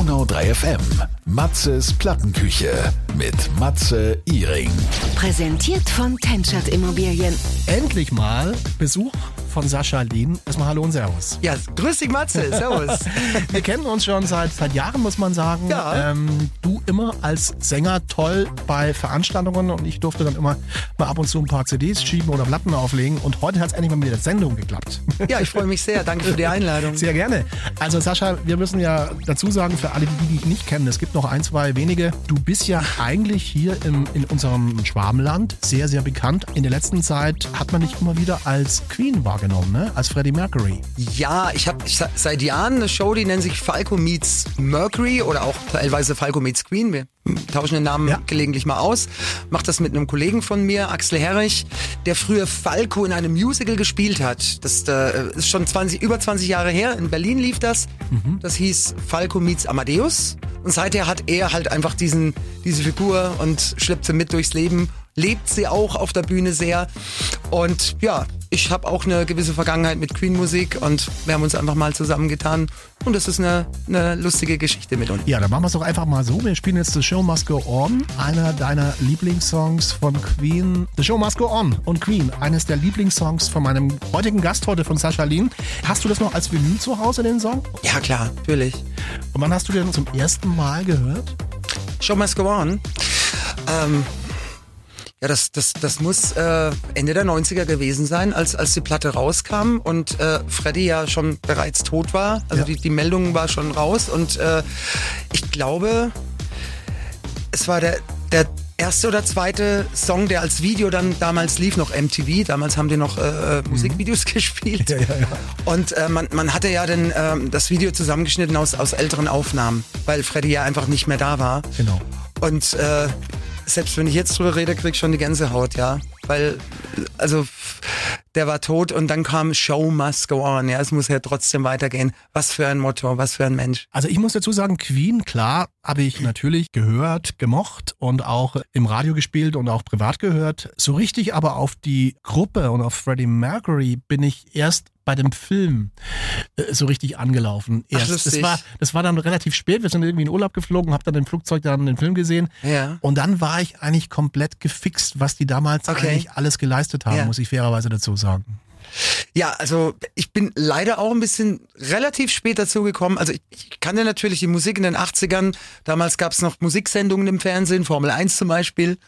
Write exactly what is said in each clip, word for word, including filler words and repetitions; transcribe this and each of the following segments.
Donau drei F M. Matzes Plattenküche mit Matze Iring. Präsentiert von Tenschert Immobilien. Endlich mal Besuch von Sascha Lien. Erstmal hallo und servus. Ja, grüß dich Matze, servus. Wir kennen uns schon seit, seit Jahren, muss man sagen. Ja. Ähm, du immer als Sänger toll bei Veranstaltungen und ich durfte dann immer mal ab und zu ein paar C Ds schieben oder Platten auflegen und heute hat es endlich mal mit der Sendung geklappt. Ja, ich freue mich sehr. Danke für die Einladung. Sehr gerne. Also Sascha, wir müssen ja dazu sagen, für alle, die dich nicht kennen, es gibt noch ein, zwei wenige. Du bist ja eigentlich hier im, in unserem Schwabenland sehr, sehr bekannt. In der letzten Zeit hat man dich immer wieder als Queen wahrgenommen, ne? Als Freddie Mercury. Ja, ich habe seit Jahren eine Show, die nennt sich Falco Meets Mercury oder auch teilweise Falco Meets Queen. Wir tauschen den Namen Ja. gelegentlich mal aus. Mach das mit einem Kollegen von mir, Axel Herrich, der früher Falco in einem Musical gespielt hat. Das äh, ist schon zwanzig, über zwanzig Jahre her. In Berlin lief das. Mhm. Das hieß Falco Meets Amadeus. Und seither hat er halt einfach diesen, diese Figur und schleppt sie mit durchs Leben. Lebt sie auch auf der Bühne sehr. Und ja, ich habe auch eine gewisse Vergangenheit mit Queen-Musik und wir haben uns einfach mal zusammengetan. Und das ist eine, eine lustige Geschichte mit uns. Ja, dann machen wir es doch einfach mal so. Wir spielen jetzt The Show Must Go On, einer deiner Lieblingssongs von Queen. The Show Must Go On und Queen, eines der Lieblingssongs von meinem heutigen Gast heute, von Sascha Lien. Hast du das noch als Vinyl zu Hause, den Song? Ja, klar, natürlich. Und wann hast du den zum ersten Mal gehört? Show Must Go On. Ähm, ja, das, das, das muss äh, Ende der neunziger gewesen sein, als, als die Platte rauskam und äh, Freddie ja schon bereits tot war. Also Ja. die, die Meldung war schon raus und äh, ich glaube, es war der, der erste oder zweite Song, der als Video dann damals lief, noch M T V. Damals haben die noch äh, Musikvideos gespielt. Ja, ja, ja. Und äh, man, man hatte ja dann ähm, das Video zusammengeschnitten aus, aus älteren Aufnahmen, weil Freddie ja einfach nicht mehr da war. Genau. Und äh, selbst wenn ich jetzt drüber rede, krieg ich schon die Gänsehaut, ja. Weil, also, der war tot und dann kam Show Must Go On. Ja, es muss ja trotzdem weitergehen. Was für ein Motto, was für ein Mensch. Also ich muss dazu sagen, Queen, klar, habe ich natürlich gehört, gemocht und auch im Radio gespielt und auch privat gehört. So richtig aber auf die Gruppe und auf Freddie Mercury bin ich erst bei dem Film äh, so richtig angelaufen. Erst. Ach, das, lustig. war, das war dann relativ spät. Wir sind irgendwie in Urlaub geflogen, habe dann im Flugzeug dann den Film gesehen. Ja. Und dann war ich eigentlich komplett gefixt, was die damals Okay. eigentlich alles geleistet haben, Ja. muss ich fairerweise dazu sagen. Ja, also ich bin leider auch ein bisschen relativ spät dazu gekommen. Also ich, ich kannte natürlich die Musik in den achtzigern. Damals gab es noch Musiksendungen im Fernsehen, Formel eins zum Beispiel.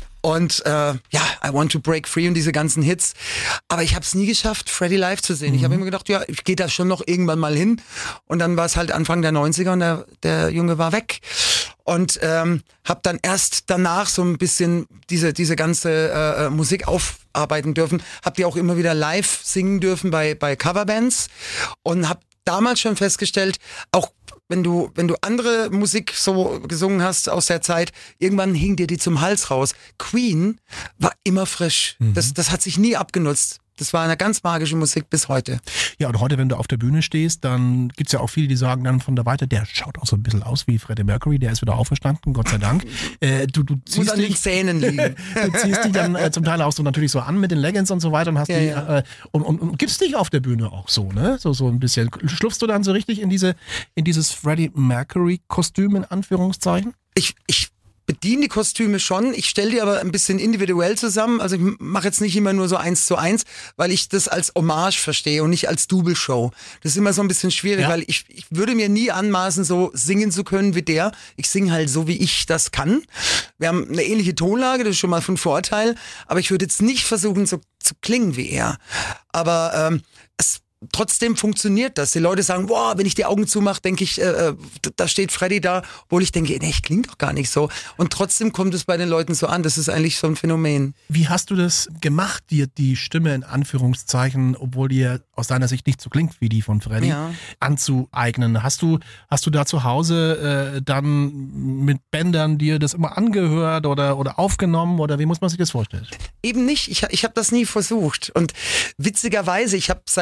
Und äh, ja, I Want to Break Free und diese ganzen Hits. Aber ich habe es nie geschafft, Freddie live zu sehen. Mhm. Ich habe immer gedacht, ja, ich gehe da schon noch irgendwann mal hin. Und dann war es halt Anfang der neunziger und der, der Junge war weg. Und ähm, habe dann erst danach so ein bisschen diese diese ganze äh, Musik aufarbeiten dürfen. Hab die auch immer wieder live singen dürfen bei bei Coverbands und habe damals schon festgestellt, auch wenn du wenn du andere Musik so gesungen hast aus der Zeit, irgendwann hing dir die zum Hals raus. Queen war immer frisch. Mhm. Das das hat sich nie abgenutzt. Das war eine ganz magische Musik bis heute. Ja, und heute, wenn du auf der Bühne stehst, dann gibt's ja auch viele, die sagen dann von der Weite, der schaut auch so ein bisschen aus wie Freddie Mercury, der ist wieder auferstanden, Gott sei Dank. Äh, du, du Muss ziehst an den dich, Zähnen liegen. du ziehst dich dann äh, zum Teil auch so natürlich so an mit den Leggings und so weiter und hast Ja, die ja. Äh, und, und, und gibst dich auf der Bühne auch so, ne? So so ein bisschen. Schlupfst du dann so richtig in diese in dieses Freddie Mercury Kostüm in Anführungszeichen? Ich ich bediene die Kostüme schon, ich stelle die aber ein bisschen individuell zusammen. Also ich mache jetzt nicht immer nur so eins zu eins, weil ich das als Hommage verstehe und nicht als Double-Show. Das ist immer so ein bisschen schwierig, Ja. weil ich, ich würde mir nie anmaßen, so singen zu können wie der. Ich singe halt so, wie ich das kann. Wir haben eine ähnliche Tonlage, das ist schon mal von Vorteil, aber ich würde jetzt nicht versuchen, so zu klingen wie er. Aber ähm, es trotzdem funktioniert das. Die Leute sagen, boah, wenn ich die Augen zumache, denke ich, äh, da steht Freddie da, obwohl ich denke, nee, ich klinge doch gar nicht so. Und trotzdem kommt es bei den Leuten so an. Das ist eigentlich so ein Phänomen. Wie hast du das gemacht, dir die Stimme in Anführungszeichen, obwohl die ja aus deiner Sicht nicht so klingt wie die von Freddie, Ja. anzueignen? Hast du, hast du da zu Hause äh, dann mit Bändern dir das immer angehört oder, oder aufgenommen oder wie muss man sich das vorstellen? Eben nicht. Ich, ich habe das nie versucht. Und witzigerweise, ich habe seit äh,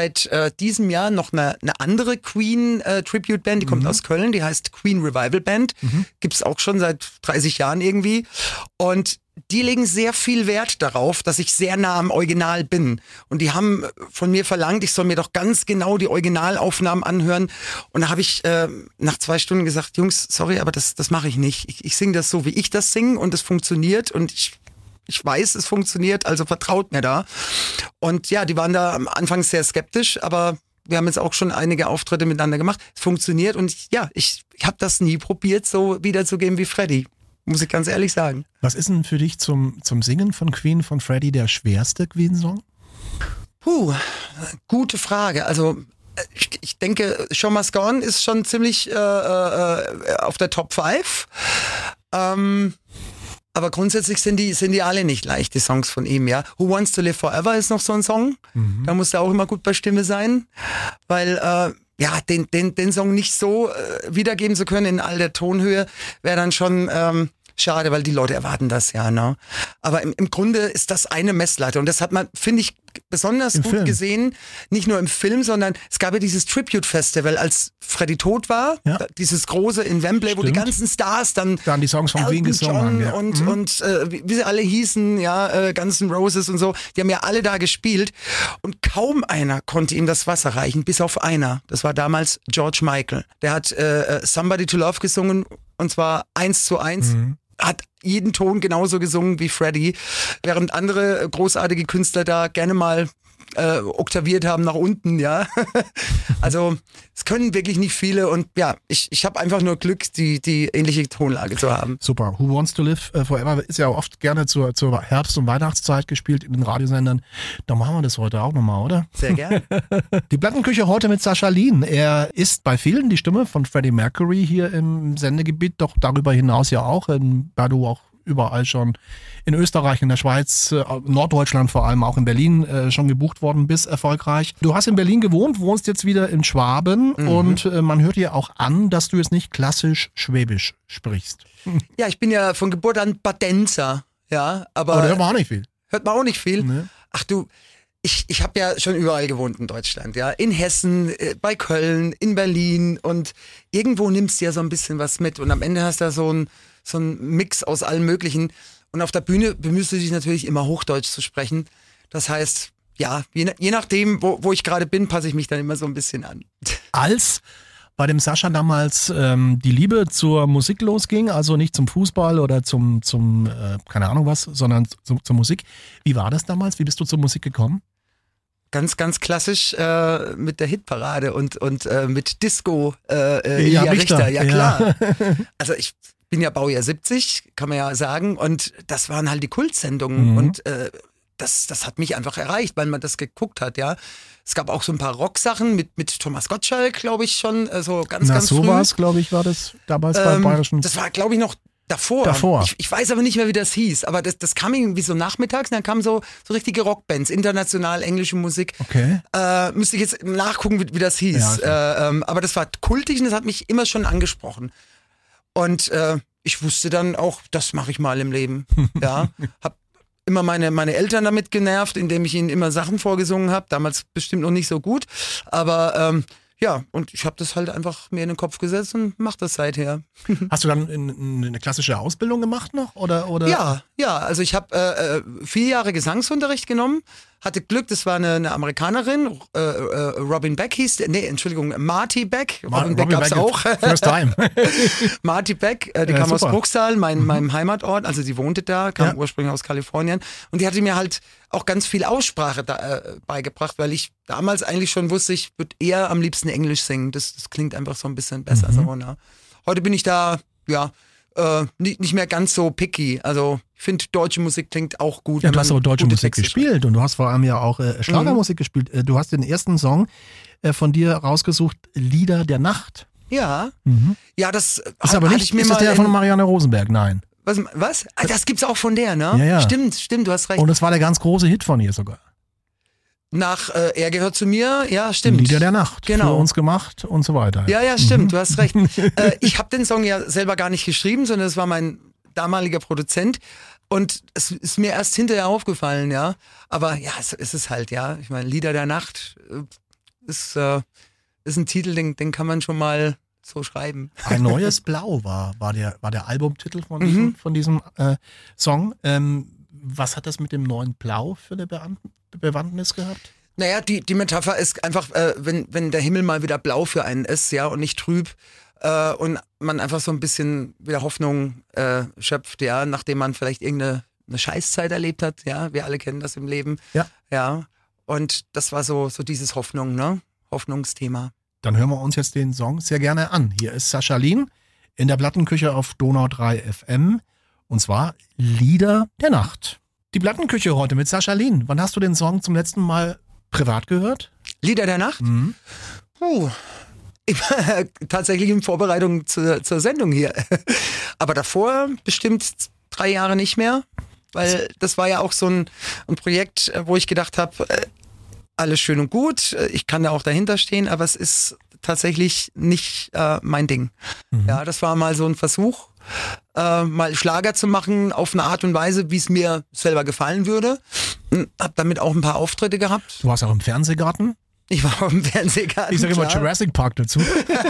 äh, diesem Jahr noch eine, eine andere Queen-Tribute-Band, die kommt Mhm. aus Köln, die heißt Queen Revival Band. Mhm. Gibt's auch schon seit dreißig Jahren irgendwie. Und die legen sehr viel Wert darauf, dass ich sehr nah am Original bin. Und die haben von mir verlangt, ich soll mir doch ganz genau die Originalaufnahmen anhören. Und da habe ich äh, nach zwei Stunden gesagt, Jungs, sorry, aber das, das mache ich nicht. Ich, ich singe das so, wie ich das singe und es funktioniert. Und ich, ich weiß, es funktioniert, also vertraut mir da. Und ja, die waren da am Anfang sehr skeptisch, aber wir haben jetzt auch schon einige Auftritte miteinander gemacht. Es funktioniert und ich, ja, ich, ich habe das nie probiert, so wiederzugeben wie Freddie. Muss ich ganz ehrlich sagen. Was ist denn für dich zum, zum Singen von Queen, von Freddie, der schwerste Queen-Song? Puh, gute Frage. Also ich, ich denke, Show Must Go On ist schon ziemlich äh, äh, auf der Top fünf. Ähm, aber grundsätzlich sind die, sind die alle nicht leicht, die Songs von ihm, ja. Who Wants to Live Forever ist noch so ein Song. Mhm. Da muss er auch immer gut bei Stimme sein, weil äh, ja, den, den, den Song nicht so äh, wiedergeben zu können in all der Tonhöhe, wäre dann schon ähm, schade, weil die Leute erwarten das ja, ne? Aber im, im Grunde ist das eine Messlatte und das hat man, finde ich, besonders Im gut Film. gesehen, nicht nur im Film, sondern es gab ja dieses Tribute-Festival, als Freddie tot war, Ja. dieses große in Wembley, wo die Stimmt. ganzen Stars dann Dann die Songs von Queen Elton gesungen John haben. Ja. und, Mhm. und äh, wie, wie sie alle hießen, ja, äh, Guns N' Roses und so, die haben ja alle da gespielt und kaum einer konnte ihm das Wasser reichen, bis auf einer. Das war damals George Michael. Der hat äh, Somebody to Love gesungen und zwar eins zu eins. Mhm. Hat jeden Ton genauso gesungen wie Freddie, während andere großartige Künstler da gerne mal äh, oktaviert haben nach unten, ja. Also es können wirklich nicht viele und ja, ich, ich habe einfach nur Glück, die, die ähnliche Tonlage zu haben. Super. Who Wants to Live Forever ist ja oft gerne zur, zur Herbst- und Weihnachtszeit gespielt in den Radiosendern. Da machen wir das heute auch nochmal, oder? Sehr gerne. Die Plattenküche heute mit Sascha Lien. Er ist bei vielen die Stimme von Freddie Mercury hier im Sendegebiet, doch darüber hinaus ja auch, in, da du auch überall schon in Österreich, in der Schweiz, äh, Norddeutschland vor allem, auch in Berlin äh, schon gebucht worden bist, erfolgreich. Du hast in Berlin gewohnt, wohnst jetzt wieder in Schwaben Mhm. und äh, man hört dir auch an, dass du jetzt nicht klassisch Schwäbisch sprichst. Ja, ich bin ja von Geburt an Badenzer, ja, aber, Aber da hört man auch nicht viel. hört man auch nicht viel. Nee. Ach du, ich, ich habe ja schon überall gewohnt in Deutschland, ja. In Hessen, äh, bei Köln, in Berlin und irgendwo nimmst du ja so ein bisschen was mit und am Ende hast du da so ein so ein Mix aus allem Möglichen. Und auf der Bühne bemühst du dich natürlich immer Hochdeutsch zu sprechen. Das heißt, ja, je, je nachdem, wo, wo ich gerade bin, passe ich mich dann immer so ein bisschen an. Als bei dem Sascha damals ähm, die Liebe zur Musik losging, also nicht zum Fußball oder zum, zum äh, keine Ahnung was, sondern zu, zur Musik. Wie war das damals? Wie bist du zur Musik gekommen? Ganz, ganz klassisch äh, mit der Hitparade und, und äh, mit Disco äh, äh, Ja, Elia Richter, Richter. Ja, ja. klar. Also ich bin ja Baujahr siebzig, kann man ja sagen. Und das waren halt die Kultsendungen. Mhm. Und äh, das, das hat mich einfach erreicht, weil man das geguckt hat, ja. Es gab auch so ein paar Rocksachen mit, mit Thomas Gottschalk, glaube ich schon, äh, so ganz, Na, ganz so früh. war es, glaube ich, war das damals beim Ähm, Bayerischen. das war, glaube ich, noch davor. Davor. Ich, ich weiß aber nicht mehr, wie das hieß. Aber das, das kam irgendwie so nachmittags und dann kamen so, so richtige Rockbands, international englische Musik. Okay. Äh, müsste ich jetzt nachgucken, wie, wie das hieß. Ja, äh, ähm, aber das war kultig und das hat mich immer schon angesprochen. Und äh, ich wusste dann auch, das mache ich mal im Leben. Ja, hab immer meine, meine Eltern damit genervt, indem ich ihnen immer Sachen vorgesungen habe. Damals bestimmt noch nicht so gut. Aber ähm, ja, und ich habe das halt einfach mir in den Kopf gesetzt und mache das seither. Hast du dann in, in eine klassische Ausbildung gemacht noch? Oder, oder? Ja, ja, also ich habe äh, vier Jahre Gesangsunterricht genommen, hatte Glück, das war eine, eine Amerikanerin, äh, äh, Robin Beck hieß, der, nee, Entschuldigung, Marty Beck, Ma- Robin, Beck gab's Beck, auch. First time. Marty Beck, äh, die Ja, kam super. aus Bruchsal, mein, meinem Heimatort, also sie wohnte da, kam Ja. ursprünglich aus Kalifornien und die hatte mir halt auch ganz viel Aussprache da, äh, beigebracht, weil ich damals eigentlich schon wusste, ich würde eher am liebsten Englisch singen, das, das klingt einfach so ein bisschen besser. Mhm. So, ne? Heute bin ich da, ja, äh, nicht, nicht mehr ganz so picky, also ich finde, deutsche Musik klingt auch gut. Ja, wenn du hast man aber deutsche gute Musik Texte gespielt und du hast vor allem ja auch äh, Schlagermusik Mhm. gespielt. Äh, Du hast den ersten Song äh, von dir rausgesucht, Lieder der Nacht. Ja, Mhm. ja, das Ist aber nicht, ich mir ist das mal der von in- Marianne Rosenberg? Nein. was, was? Ah, das gibt's auch von der, ne? Ja, ja. Stimmt, stimmt, du hast recht. Und das war der ganz große Hit von ihr sogar. Nach äh, Er gehört zu mir, ja, stimmt. Lieder der Nacht. Genau. Für uns gemacht und so weiter. Ja, ja, stimmt, du hast recht. äh, ich habe den Song ja selber gar nicht geschrieben, sondern es war mein damaliger Produzent. Und es ist mir erst hinterher aufgefallen, ja. Aber ja, es, es ist halt, ja. Ich meine, Lieder der Nacht, äh, ist, äh, ist ein Titel, den, den kann man schon mal so schreiben. Ein neues Blau war, war, der, war der Albumtitel von diesem, mhm. von diesem äh, Song. Ähm, was hat das mit dem neuen Blau für eine Be- Bewandtnis gehabt? Naja, die, die Metapher ist einfach, äh, wenn, wenn der Himmel mal wieder blau für einen ist, ja, und nicht trüb, äh, und man einfach so ein bisschen wieder Hoffnung äh, schöpft, ja, nachdem man vielleicht irgendeine eine Scheißzeit erlebt hat, ja, wir alle kennen das im Leben. Ja. Ja. Und das war so, so dieses Hoffnung, ne? Hoffnungsthema. Dann hören wir uns jetzt den Song sehr gerne an. Hier ist Sascha Lien in der Plattenküche auf Donau drei F M. Und zwar Lieder der Nacht. Die Plattenküche heute mit Sascha Lien. Wann hast du den Song zum letzten Mal privat gehört? Lieder der Nacht? Mhm. Puh. Tatsächlich in Vorbereitung zur, zur Sendung hier. Aber davor bestimmt drei Jahre nicht mehr. Weil das war ja auch so ein, ein Projekt, wo ich gedacht habe, alles schön und gut, ich kann da auch dahinter stehen, aber es ist tatsächlich nicht äh, mein Ding. Mhm. Ja, das war mal so ein Versuch, äh, mal Schlager zu machen auf eine Art und Weise, wie es mir selber gefallen würde. Hab damit auch ein paar Auftritte gehabt. Du warst auch im Fernsehgarten? Ich war auch im Fernsehgarten. Ich sage immer Jurassic Park dazu.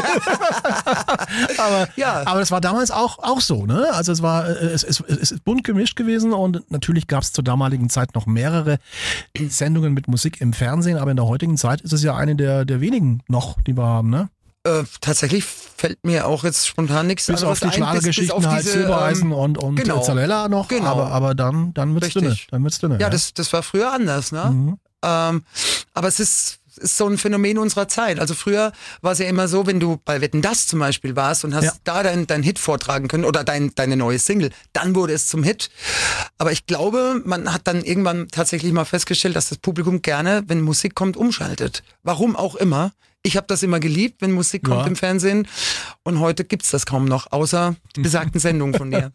aber, ja. aber das war damals auch, auch so, ne? Also es war, es, es, es ist bunt gemischt gewesen und natürlich gab es zur damaligen Zeit noch mehrere Sendungen mit Musik im Fernsehen, aber in der heutigen Zeit ist es ja eine der, der wenigen noch, die wir haben, ne? Äh, tatsächlich fällt mir auch jetzt spontan nichts bis auf die Schlagergeschichten halt Silbereisen ähm, und, und genau. Zalella noch, genau. aber, aber dann, dann wird's dünne. Dann wird's dünne. Ja, ja. Das, das war früher anders, ne? Mhm. Ähm, aber es ist ist so ein Phänomen unserer Zeit. Also früher war es ja immer so, wenn du bei Wetten, dass zum Beispiel warst und hast ja. da deinen dein Hit vortragen können oder dein, deine neue Single, dann wurde es zum Hit. Aber ich glaube, man hat dann irgendwann tatsächlich mal festgestellt, dass das Publikum gerne, wenn Musik kommt, umschaltet. Warum auch immer. Ich habe das immer geliebt, wenn Musik kommt ja. im Fernsehen. Und heute gibt's das kaum noch, außer die besagten Sendungen von dir.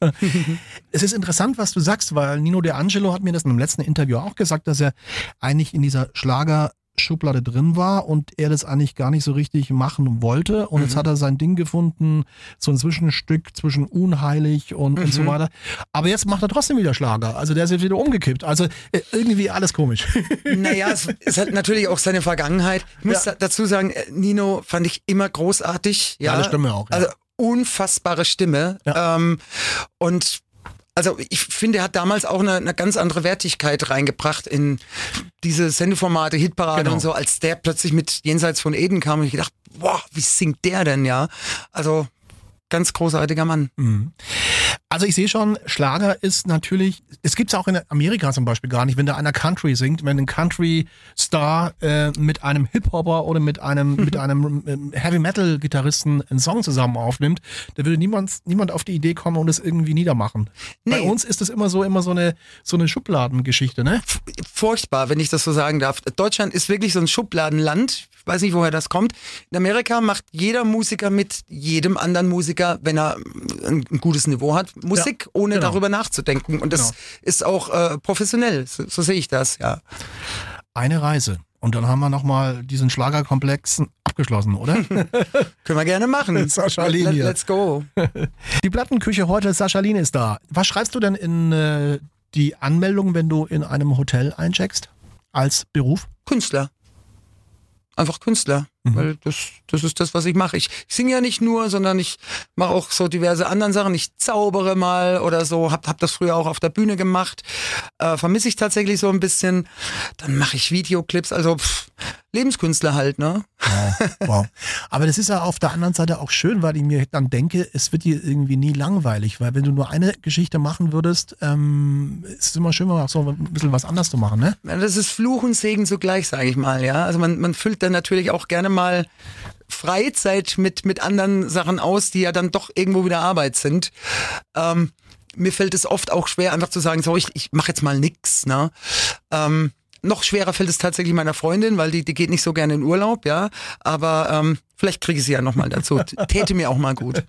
Es ist interessant, was du sagst, weil Nino De Angelo hat mir das in einem letzten Interview auch gesagt, dass er eigentlich in dieser Schlager Schublade drin war und er das eigentlich gar nicht so richtig machen wollte und mhm. jetzt hat er sein Ding gefunden, so ein Zwischenstück zwischen unheilig und, mhm. und so weiter. Aber jetzt macht er trotzdem wieder Schlager, also der ist jetzt wieder umgekippt, also irgendwie alles komisch. Naja, es, es hat natürlich auch seine Vergangenheit. Ich muss ja. dazu sagen, Nino fand ich immer großartig. Ja, ja Stimme auch. Ja. Also unfassbare Stimme ja. ähm, und also ich finde, er hat damals auch eine, eine ganz andere Wertigkeit reingebracht in diese Sendeformate, Hitparade genau. und so, als der plötzlich mit Jenseits von Eden kam und ich gedacht, boah, wie singt der denn, ja? Also ganz großartiger Mann. Mhm. Also ich sehe schon, Schlager ist natürlich, es gibt es auch in Amerika zum Beispiel gar nicht, wenn da einer Country singt, wenn ein Country-Star äh, mit einem Hip-Hopper oder mit einem, mit einem äh, Heavy-Metal-Gitarristen einen Song zusammen aufnimmt, da würde niemand, niemand auf die Idee kommen und es irgendwie niedermachen. Nee. Bei uns ist es immer so, immer so eine, so eine Schubladengeschichte, ne? Furchtbar, wenn ich das so sagen darf. Deutschland ist wirklich so ein Schubladenland. Ich weiß nicht, woher das kommt. In Amerika macht jeder Musiker mit jedem anderen Musiker, wenn er ein, ein gutes Niveau hat, Musik, ja, ohne genau. darüber nachzudenken. Und das genau. ist auch äh, professionell, so, so sehe ich das, ja. Eine Reise. Und dann haben wir nochmal diesen Schlagerkomplex abgeschlossen, oder? Können wir gerne machen. Sascha Lien hier. Let's go. Die Plattenküche heute, Sascha Lien ist da. Was schreibst du denn in äh, die Anmeldung, wenn du in einem Hotel eincheckst? Als Beruf? Künstler. Einfach Künstler, mhm. weil das, das ist das, was ich mache. Ich, ich singe ja nicht nur, sondern ich mache auch so diverse anderen Sachen. Ich zaubere mal oder so, hab, hab das früher auch auf der Bühne gemacht. Äh, vermisse ich tatsächlich so ein bisschen. Dann mache ich Videoclips, also pff, Lebenskünstler halt, ne? Wow, wow. Aber das ist ja auf der anderen Seite auch schön, weil ich mir dann denke, es wird dir irgendwie nie langweilig, weil wenn du nur eine Geschichte machen würdest, ähm, ist es immer schön, mal auch so ein bisschen was anderes zu machen, ne? Ja, das ist Fluch und Segen zugleich, sage ich mal, ja. Also man, man füllt dann natürlich auch gerne mal Freizeit mit, mit anderen Sachen aus, die ja dann doch irgendwo wieder Arbeit sind. Ähm, mir fällt es oft auch schwer, einfach zu sagen, so, ich, ich mache jetzt mal nix, ne? Ähm, Noch schwerer fällt es tatsächlich meiner Freundin, weil die, die geht nicht so gerne in Urlaub, ja. Aber ähm, vielleicht kriege ich sie ja nochmal dazu. Täte mir auch mal gut.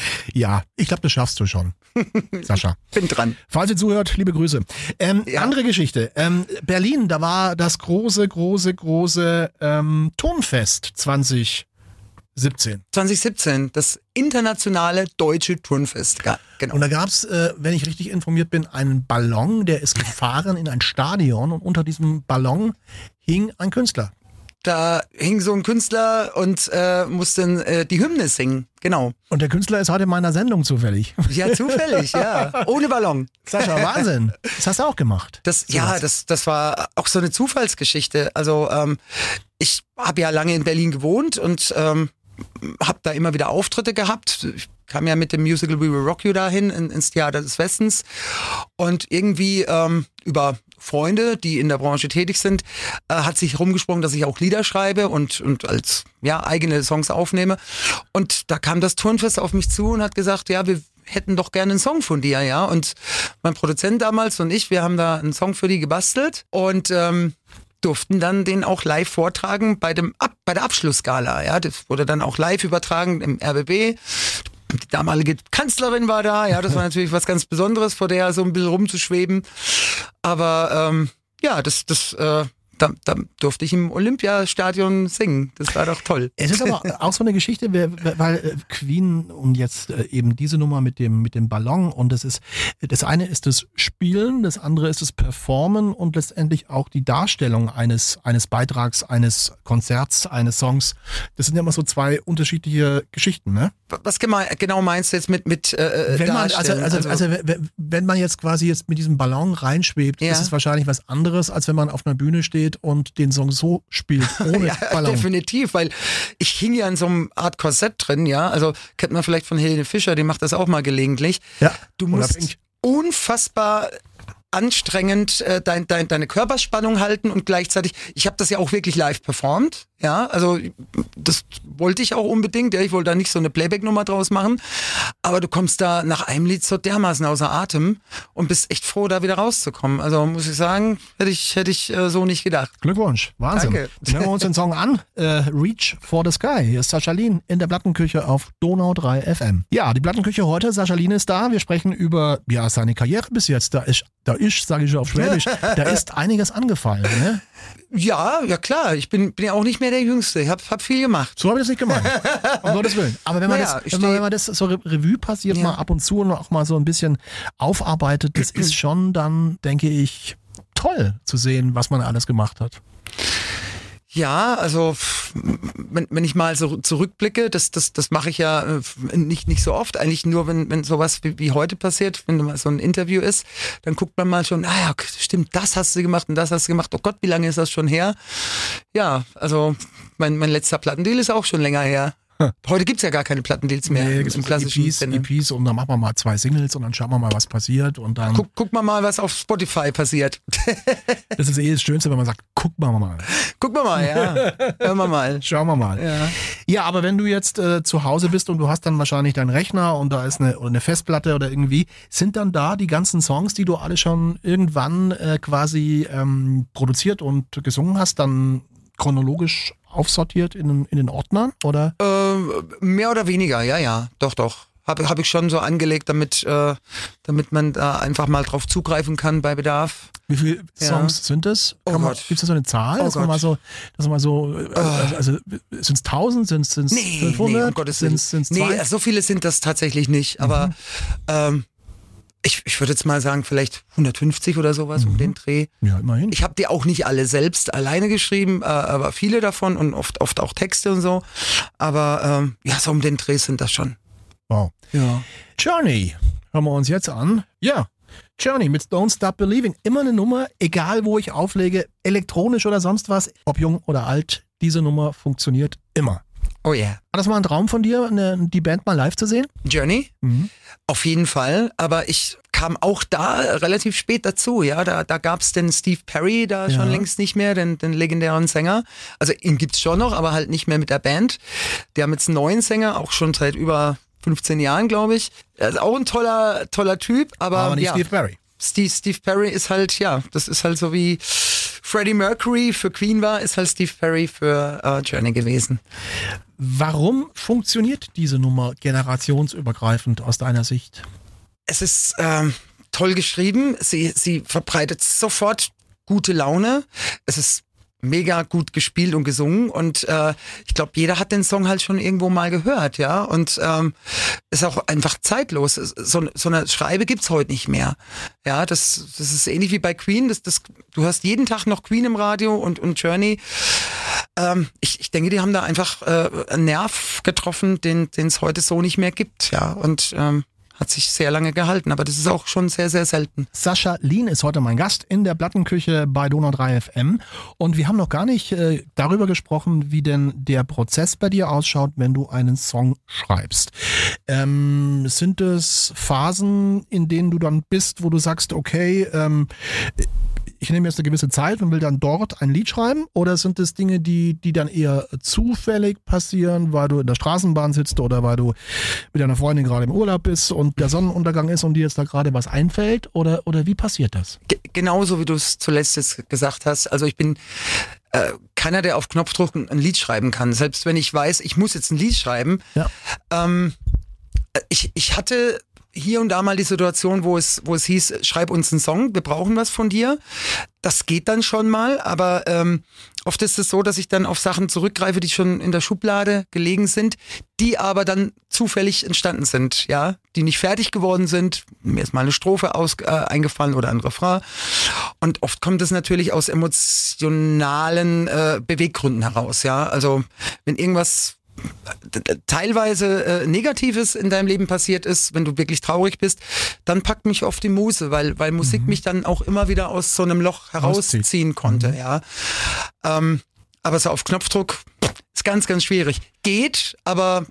Ja, ich glaube, das schaffst du schon, Sascha. Bin dran. Falls ihr zuhört, liebe Grüße. Ähm, ja. Andere Geschichte. Ähm, Berlin, da war das große, große, große ähm, Turnfest zwanzig siebzehn. zwanzig siebzehn, das internationale deutsche Turnfest. Ja, genau. Und da gab es, äh, wenn ich richtig informiert bin, einen Ballon, der ist gefahren in ein Stadion und unter diesem Ballon hing ein Künstler. da hing so ein Künstler und äh, musste äh, die Hymne singen, genau. Und der Künstler ist heute in meiner Sendung zufällig. Ja, zufällig, ja. Ohne Ballon. Sascha, Wahnsinn. Das hast du auch gemacht. Das, ja, das, das war auch so eine Zufallsgeschichte. Also ähm, ich habe ja lange in Berlin gewohnt und ähm, habe da immer wieder Auftritte gehabt. Ich kam ja mit dem Musical We Will Rock You dahin in, ins Theater des Westens und irgendwie ähm, über Freunde, die in der Branche tätig sind, äh, hat sich rumgesprungen, dass ich auch Lieder schreibe und, und als ja eigene Songs aufnehme. Und da kam das Turnfest auf mich zu und hat gesagt, ja, wir hätten doch gerne einen Song von dir, ja. Und mein Produzent damals und ich, wir haben da einen Song für die gebastelt und ähm, durften dann den auch live vortragen bei dem Ab- bei der Abschlussgala. Ja, das wurde dann auch live übertragen im R B B. Die damalige Kanzlerin war da. Ja, das war natürlich was ganz Besonderes, vor der so ein bisschen rumzuschweben. Aber ähm, ja, das das äh, Da, da durfte ich im Olympiastadion singen. Das war doch toll. Es ist aber auch so eine Geschichte, weil Queen und jetzt eben diese Nummer mit dem, mit dem Ballon und das ist, das eine ist das Spielen, das andere ist das Performen und letztendlich auch die Darstellung eines, eines Beitrags, eines Konzerts, eines Songs. Das sind ja immer so zwei unterschiedliche Geschichten, ne? Was genau meinst du jetzt mit, mit äh, wenn man, also, also, also, also wenn man jetzt quasi jetzt mit diesem Ballon reinschwebt, ja, ist es wahrscheinlich was anderes, als wenn man auf einer Bühne steht und den Song so spielt, ohne ja, Ballon. Definitiv, weil ich hing ja in so einem Art Korsett drin, ja, also kennt man vielleicht von Helene Fischer, die macht das auch mal gelegentlich. Ja, du musst unfassbar anstrengend äh, dein, dein, deine Körperspannung halten und gleichzeitig, ich habe das ja auch wirklich live performt, ja, also das wollte ich auch unbedingt, ja, ich wollte da nicht so eine Playback-Nummer draus machen, aber du kommst da nach einem Lied so dermaßen außer Atem und bist echt froh, da wieder rauszukommen. Also muss ich sagen, hätte ich, hätte ich äh, so nicht gedacht. Glückwunsch, Wahnsinn. Danke. Dann hören wir uns den Song an, äh, Reach for the Sky. Hier ist Sascha Lien in der Plattenküche auf Donau drei F M. Ja, die Plattenküche heute, Sascha Lien ist da, wir sprechen über ja, seine Karriere bis jetzt, da ist, da ist, sage ich auf Schwäbisch, da ist einiges angefallen, ne? Ja, ja klar. Ich bin, bin ja auch nicht mehr der Jüngste. Ich habe hab viel gemacht. So habe ich das nicht gemeint. Um Gottes Willen. Aber wenn man, naja, das, wenn, man, wenn man das so Revue passiert, ja, mal ab und zu und auch mal so ein bisschen aufarbeitet, das ist schon dann, denke ich, toll zu sehen, was man alles gemacht hat. Ja, also wenn, wenn ich mal so zurückblicke, das, das, das mache ich ja nicht, nicht so oft, eigentlich nur, wenn, wenn sowas wie, wie heute passiert, wenn mal so ein Interview ist, dann guckt man mal schon, ah ja, stimmt, das hast du gemacht und das hast du gemacht, oh Gott, wie lange ist das schon her? Ja, also mein, mein letzter Plattendeal ist auch schon länger her. Heute gibt's ja gar keine Plattendeals mehr. Nee, im klassischen E Ps, E Ps und dann machen wir mal zwei Singles und dann schauen wir mal, was passiert. Und dann guck, guck mal mal, was auf Spotify passiert. Das ist eh das Schönste, wenn man sagt, guck mal mal. Guck mal mal, ja. Hören wir mal. Schauen wir mal. Ja, ja, aber wenn du jetzt äh, zu Hause bist und du hast dann wahrscheinlich deinen Rechner und da ist eine, oder eine Festplatte oder irgendwie, sind dann da die ganzen Songs, die du alle schon irgendwann äh, quasi ähm, produziert und gesungen hast, dann chronologisch aufsortiert in, in den Ordnern, oder? Äh, mehr oder weniger, ja, ja, doch, doch. Habe hab ich schon so angelegt, damit, äh, damit man da einfach mal drauf zugreifen kann bei Bedarf. Wie viele ja. Songs sind das? Oh Gott. Gibt es da so eine Zahl? Oh dass man mal so, dass man mal so, äh, also, also sind es tausend, sind es nee, fünfhundert? Nee, um Gottes Willen. Sind's, sind's nee, so viele sind das tatsächlich nicht, aber mhm. ähm, Ich, ich würde jetzt mal sagen, vielleicht hundertfünfzig oder sowas, mhm, um den Dreh. Ja, immerhin. Ich habe die auch nicht alle selbst alleine geschrieben, äh, aber viele davon und oft oft auch Texte und so. Aber ähm, ja, so um den Dreh sind das schon. Wow. Ja. Journey, hören wir uns jetzt an. Ja, Journey mit Don't Stop Believing. Immer eine Nummer, egal wo ich auflege, elektronisch oder sonst was, ob jung oder alt, diese Nummer funktioniert immer. Oh yeah. War das mal ein Traum von dir, eine, die Band mal live zu sehen? Journey? Mhm. Auf jeden Fall, aber ich kam auch da relativ spät dazu, ja, da, da gab es den Steve Perry, da ja. schon längst nicht mehr, den, den legendären Sänger, also ihn gibt's schon noch, aber halt nicht mehr mit der Band. Die haben jetzt einen neuen Sänger, auch schon seit über fünfzehn Jahren, glaube ich. Er ist auch ein toller, toller Typ, aber, aber nicht ja, Steve Perry. Steve, Steve Perry ist halt, ja, das ist halt so wie Freddie Mercury für Queen war, ist halt Steve Perry für uh, Journey gewesen. Warum funktioniert diese Nummer generationsübergreifend aus deiner Sicht? Es ist ähm, toll geschrieben, sie, sie verbreitet sofort gute Laune. Es ist mega gut gespielt und gesungen und äh, ich glaube, jeder hat den Song halt schon irgendwo mal gehört, ja, und ähm, ist auch einfach zeitlos. So, so eine Schreibe gibt's heute nicht mehr. Ja, das, das ist ähnlich wie bei Queen, das, das, du hörst jeden Tag noch Queen im Radio und, und Journey. Ähm, ich, ich denke, die haben da einfach äh, einen Nerv getroffen, den es heute so nicht mehr gibt, ja, und ähm, hat sich sehr lange gehalten, aber das ist auch schon sehr, sehr selten. Sascha Lien ist heute mein Gast in der Plattenküche bei Donau drei F M und wir haben noch gar nicht äh, darüber gesprochen, wie denn der Prozess bei dir ausschaut, wenn du einen Song schreibst. Ähm, sind es Phasen, in denen du dann bist, wo du sagst, okay, ähm, ich nehme jetzt eine gewisse Zeit und will dann dort ein Lied schreiben? Oder sind es Dinge, die, die dann eher zufällig passieren, weil du in der Straßenbahn sitzt oder weil du mit deiner Freundin gerade im Urlaub bist und der Sonnenuntergang ist und dir jetzt da gerade was einfällt? Oder, oder wie passiert das? G- genauso wie du es zuletzt jetzt gesagt hast. Also ich bin äh, keiner, der auf Knopfdruck ein, ein Lied schreiben kann. Selbst wenn ich weiß, ich muss jetzt ein Lied schreiben. Ja. Ähm, ich, ich hatte hier und da mal die Situation, wo es, wo es hieß, schreib uns einen Song, wir brauchen was von dir. Das geht dann schon mal, aber ähm, oft ist es so, dass ich dann auf Sachen zurückgreife, die schon in der Schublade gelegen sind, die aber dann zufällig entstanden sind, ja, die nicht fertig geworden sind. Mir ist mal eine Strophe aus, äh, eingefallen oder ein Refrain. Und oft kommt es natürlich aus emotionalen äh, Beweggründen heraus, ja. Also wenn irgendwas teilweise äh, Negatives in deinem Leben passiert ist, wenn du wirklich traurig bist, dann packt mich oft die Muse, weil, weil Musik mhm. mich dann auch immer wieder aus so einem Loch herausziehen konnte, mhm. ja. Ähm, aber so auf Knopfdruck ist ganz, ganz schwierig. Geht, aber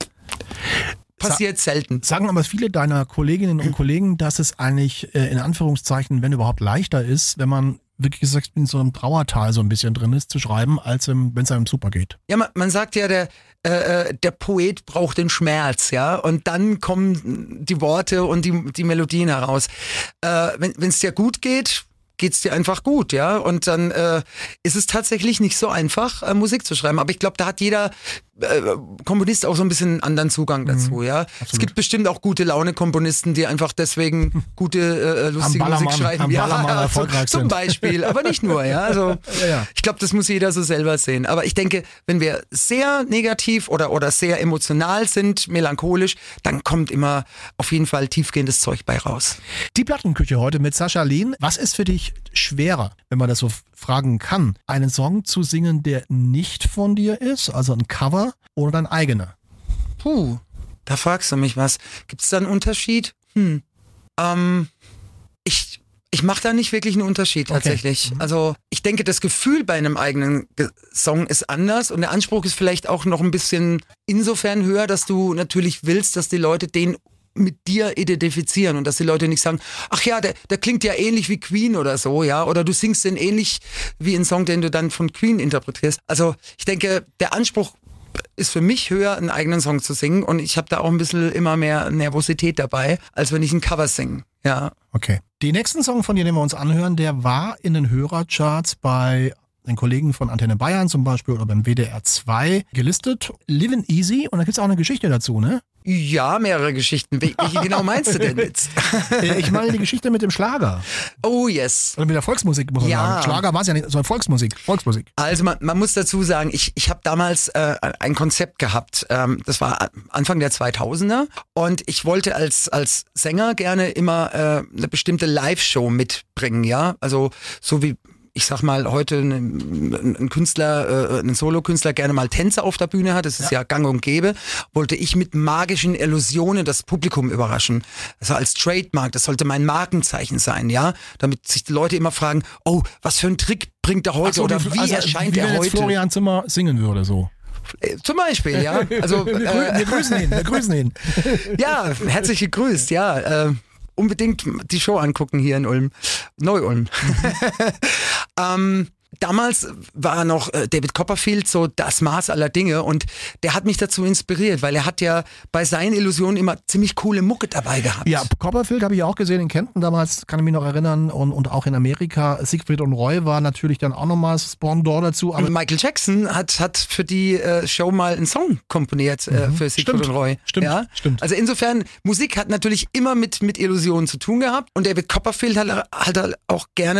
passiert Sa- selten. Sagen aber viele deiner Kolleginnen und Kollegen, dass es eigentlich äh, in Anführungszeichen, wenn überhaupt, leichter ist, wenn man wirklich gesagt in so einem Trauertal so ein bisschen drin ist, zu schreiben, als wenn es einem super geht. Ja, man, man sagt ja, der, äh, der Poet braucht den Schmerz, ja, und dann kommen die Worte und die, die Melodien heraus. Äh, wenn es dir gut geht, geht's dir einfach gut, ja, und dann äh, ist es tatsächlich nicht so einfach, äh, Musik zu schreiben, aber ich glaube, da hat jeder äh, Komponist auch so ein bisschen einen anderen Zugang dazu, mhm, ja. Absolut. Es gibt bestimmt auch gute Laune-Komponisten, die einfach deswegen gute, äh, lustige Musik schreiben. Am ja, erfolgreich zum, zum Beispiel, aber nicht nur, ja. Also ja, ja. Ich glaube, das muss jeder so selber sehen. Aber ich denke, wenn wir sehr negativ oder, oder sehr emotional sind, melancholisch, dann kommt immer auf jeden Fall tiefgehendes Zeug bei raus. Die Plattenküche heute mit Sascha Lien. Was ist für dich schwerer, wenn man das so fragen kann, einen Song zu singen, der nicht von dir ist, also ein Cover, oder dein eigener? Puh, da fragst du mich was. Gibt es da einen Unterschied? Hm. Ähm, ich ich mache da nicht wirklich einen Unterschied tatsächlich. Okay. Mhm. Also ich denke, das Gefühl bei einem eigenen Ge- Song ist anders und der Anspruch ist vielleicht auch noch ein bisschen insofern höher, dass du natürlich willst, dass die Leute den mit dir identifizieren und dass die Leute nicht sagen, ach ja, der, der klingt ja ähnlich wie Queen oder so, ja, oder du singst den ähnlich wie ein Song, den du dann von Queen interpretierst. Also ich denke, der Anspruch ist für mich höher, einen eigenen Song zu singen und ich habe da auch ein bisschen immer mehr Nervosität dabei, als wenn ich ein Cover singe, ja. Okay. Den nächsten Song von dir, den wir uns anhören, der war in den Hörercharts bei den Kollegen von Antenne Bayern zum Beispiel oder beim W D R zwei gelistet. Livin' Easy, und da gibt's auch eine Geschichte dazu, ne? Ja, mehrere Geschichten. Welche genau meinst du denn jetzt? Ich meine die Geschichte mit dem Schlager. Oh yes. Oder mit der Volksmusik, muss man ja. sagen. Schlager war es ja nicht, sondern Volksmusik. Volksmusik. Also man, man muss dazu sagen, ich, ich habe damals äh, ein Konzept gehabt, ähm, das war Anfang der zweitausender und ich wollte als, als Sänger gerne immer äh, eine bestimmte Live-Show mitbringen, ja, also so wie ich sag mal, heute ein, ein Künstler, äh, ein Solokünstler gerne mal Tänze auf der Bühne hat, das ist ja. ja gang und gäbe, wollte ich mit magischen Illusionen das Publikum überraschen. Also als Trademark, das sollte mein Markenzeichen sein, ja, damit sich die Leute immer fragen, oh, was für ein Trick bringt er heute so, oder wie, wie also, erscheint wie er wenn heute? Jetzt Florian Zimmer singen würde, so. Zum Beispiel, ja. Also, wir, grü- wir grüßen ihn, wir grüßen ihn. Ja, herzlich gegrüßt, ja. Äh, unbedingt die Show angucken hier in Ulm, Neu-Ulm. Mhm. ähm, damals war noch äh, David Copperfield so das Maß aller Dinge und der hat mich dazu inspiriert, weil er hat ja bei seinen Illusionen immer ziemlich coole Mucke dabei gehabt. Ja, Copperfield habe ich auch gesehen in Kempten damals, kann ich mich noch erinnern, und, und auch in Amerika. Siegfried und Roy war natürlich dann auch nochmal Pendant dazu. Aber und Michael Jackson hat, hat für die äh, Show mal einen Song komponiert äh, mhm. für Siegfried stimmt. und Roy. Stimmt, ja? stimmt. Also insofern, Musik hat natürlich immer mit, mit Illusionen zu tun gehabt und David Copperfield hat, hat auch gerne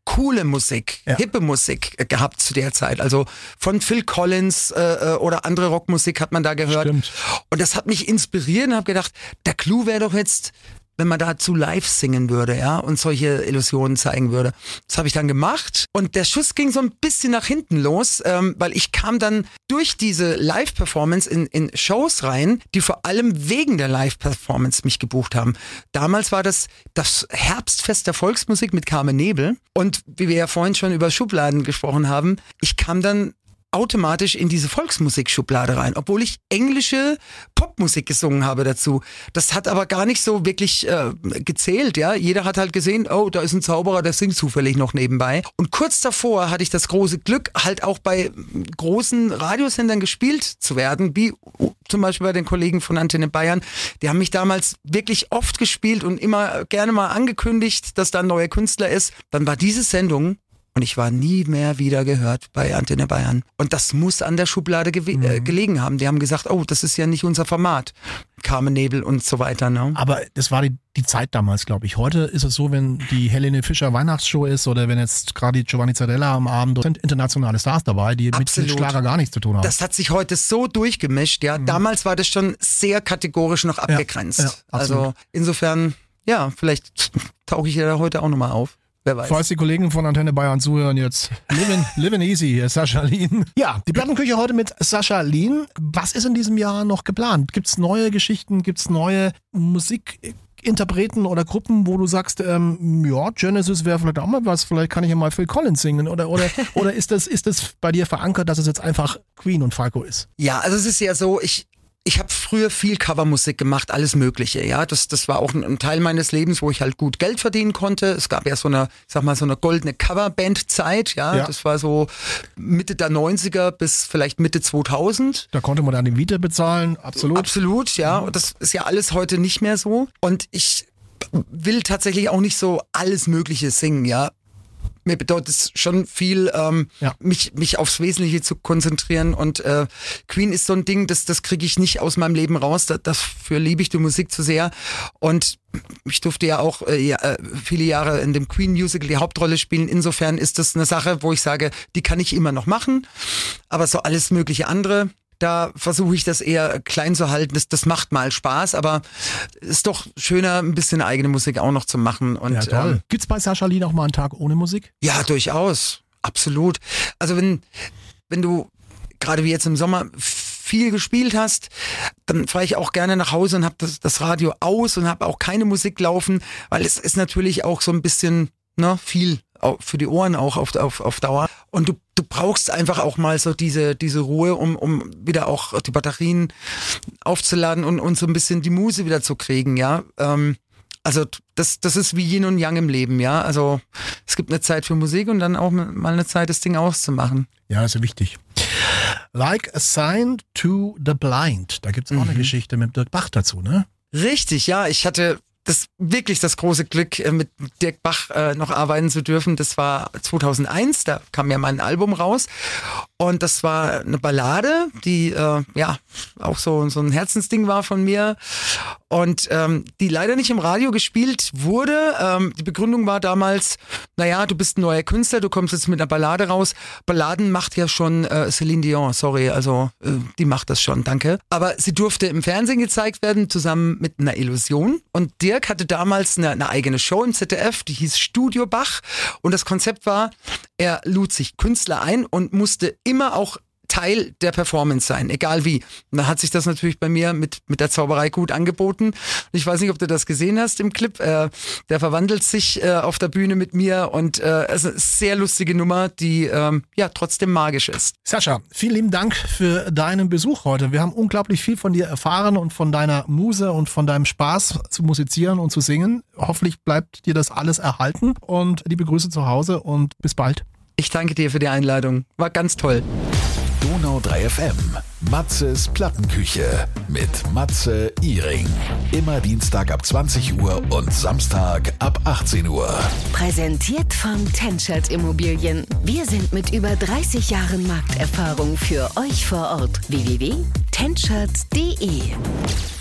coole Musik, Ja. hippe Musik äh, gehabt zu der Zeit. Also von Phil Collins äh, oder andere Rockmusik hat man da gehört. Stimmt. Und das hat mich inspiriert und habe gedacht, der Clou wäre doch jetzt, wenn man dazu live singen würde, ja, und solche Illusionen zeigen würde. Das habe ich dann gemacht und der Schuss ging so ein bisschen nach hinten los, ähm, weil ich kam dann durch diese Live-Performance in, in Shows rein, die vor allem wegen der Live-Performance mich gebucht haben. Damals war das das Herbstfest der Volksmusik mit Carmen Nebel und wie wir ja vorhin schon über Schubladen gesprochen haben, ich kam dann automatisch in diese Volksmusikschublade rein, obwohl ich englische Popmusik gesungen habe dazu. Das hat aber gar nicht so wirklich äh, gezählt, ja. Jeder hat halt gesehen, oh, da ist ein Zauberer, der singt zufällig noch nebenbei. Und kurz davor hatte ich das große Glück, halt auch bei großen Radiosendern gespielt zu werden, wie zum Beispiel bei den Kollegen von Antenne Bayern. Die haben mich damals wirklich oft gespielt und immer gerne mal angekündigt, dass da ein neuer Künstler ist. Dann war diese Sendung und ich war nie mehr wieder gehört bei Antenne Bayern. Und das muss an der Schublade gewe- Mhm. äh, gelegen haben. Die haben gesagt, oh, das ist ja nicht unser Format. Carmen Nebel und so weiter. Ne? Aber das war die, die Zeit damals, glaube ich. Heute ist es so, wenn die Helene Fischer Weihnachtsshow ist oder wenn jetzt gerade die Giovanni Zarella am Abend, sind internationale Stars dabei, die mit, mit Absolut. Schlager gar nichts zu tun haben. Das hat sich heute so durchgemischt. Ja, damals war das schon sehr kategorisch noch abgegrenzt. ja, absolut. Also insofern, ja, vielleicht tauche ich ja da heute auch nochmal auf. Wer weiß. Falls die Kollegen von Antenne Bayern zuhören jetzt, living, living easy, Sascha Lien. Ja, die Plattenküche heute mit Sascha Lien. Was ist in diesem Jahr noch geplant? Gibt's neue Geschichten, gibt's neue Musikinterpreten oder Gruppen, wo du sagst, ähm, ja, Genesis wäre vielleicht auch mal was, vielleicht kann ich ja mal Phil Collins singen oder, oder, oder ist das, ist das bei dir verankert, dass es jetzt einfach Queen und Falco ist? Ja, also es ist ja so, ich Ich habe früher viel Covermusik gemacht, alles Mögliche, ja. Das, das war auch ein, ein Teil meines Lebens, wo ich halt gut Geld verdienen konnte. Es gab ja so eine, ich sag mal, so eine goldene Coverband-Zeit, ja? Ja. Das war so Mitte der neunziger bis vielleicht Mitte zweitausend. Da konnte man dann die Miete bezahlen, absolut. Absolut, ja. Und das ist ja alles heute nicht mehr so. Und ich will tatsächlich auch nicht so alles Mögliche singen, ja. Mir bedeutet es schon viel, ähm, Ja. mich, mich aufs Wesentliche zu konzentrieren. Und äh, Queen ist so ein Ding, das, das kriege ich nicht aus meinem Leben raus. Da, dafür liebe ich die Musik zu sehr. Und ich durfte ja auch äh, ja, äh, viele Jahre in dem Queen-Musical die Hauptrolle spielen. Insofern ist das eine Sache, wo ich sage, die kann ich immer noch machen. Aber so alles mögliche andere, da versuche ich das eher klein zu halten. Das, das macht mal Spaß, aber ist doch schöner, ein bisschen eigene Musik auch noch zu machen. Und, Ja, toll. ähm, Gibt's bei Sascha Lien auch mal einen Tag ohne Musik? ja, durchaus. Absolut. Also wenn, wenn du gerade wie jetzt im Sommer viel gespielt hast, dann fahre ich auch gerne nach Hause und habe das, das Radio aus und habe auch keine Musik laufen, weil es ist natürlich auch so ein bisschen, ne, viel au- für die Ohren auch auf, auf, auf Dauer. Und du, du brauchst einfach auch mal so diese, diese Ruhe, um, um wieder auch die Batterien aufzuladen und, und so ein bisschen die Muse wieder zu kriegen, ja. Ähm, Also das, das ist wie Yin und Yang im Leben, ja. Also es gibt eine Zeit für Musik und dann auch mal eine Zeit, das Ding auszumachen. Ja, das ist wichtig. Like a Sign to the Blind. Da gibt's auch eine Geschichte mit Dirk Bach dazu, ne? Richtig, ja. Ich hatte das wirklich das große Glück, äh, mit Dirk Bach äh, noch arbeiten zu dürfen. Das war zweitausendeins, da kam ja mein Album raus. Und das war eine Ballade, die äh, ja auch so, so ein Herzensding war von mir. Und ähm, die leider nicht im Radio gespielt wurde. Ähm, die Begründung war damals, naja, du bist ein neuer Künstler, du kommst jetzt mit einer Ballade raus. Balladen macht ja schon äh, Celine Dion, sorry, also äh, die macht das schon, danke. Aber sie durfte im Fernsehen gezeigt werden, zusammen mit einer Illusion. Und Dirk hatte damals eine, eine eigene Show im Z D F, die hieß Studio Bach. Und das Konzept war, er lud sich Künstler ein und musste immer auch Teil der Performance sein, egal wie. Und da hat sich das natürlich bei mir mit, mit der Zauberei gut angeboten. Und ich weiß nicht, ob du das gesehen hast im Clip. Äh, der verwandelt sich äh, auf der Bühne mit mir und äh, es ist eine sehr lustige Nummer, die ähm, ja trotzdem magisch ist. Sascha, vielen lieben Dank für deinen Besuch heute. Wir haben unglaublich viel von dir erfahren und von deiner Muse und von deinem Spaß zu musizieren und zu singen. Hoffentlich bleibt dir das alles erhalten und liebe Grüße zu Hause und bis bald. Ich danke dir für die Einladung. War ganz toll. Donau drei F M. Matzes Plattenküche mit Matze Iring. Immer Dienstag ab zwanzig Uhr und Samstag ab achtzehn Uhr. Präsentiert von Tenschert Immobilien. Wir sind mit über dreißig Jahren Markterfahrung für euch vor Ort. w w w punkt tenschert punkt d e